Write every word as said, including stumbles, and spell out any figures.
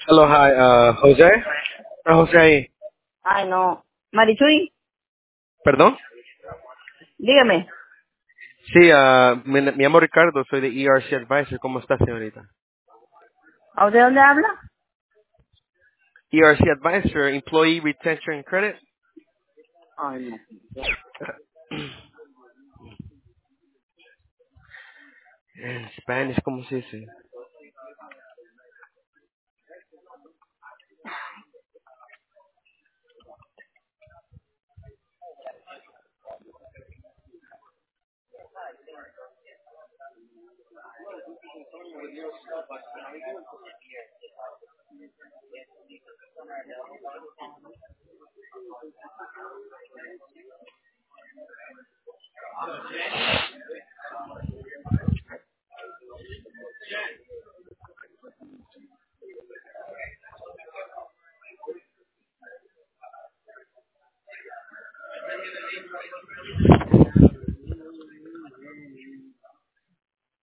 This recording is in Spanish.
Hello, hi, uh, José. Ah, José ahí. Ay, no. Marichuy, ¿Perdón? dígame. Sí, uh, me, me llamo Ricardo, soy de E R C Advisor. ¿Cómo está, señorita? ¿A usted dónde habla? E R C Advisor, Employee Retention and Credit. Ay, no. En Spanish, ¿cómo se dice?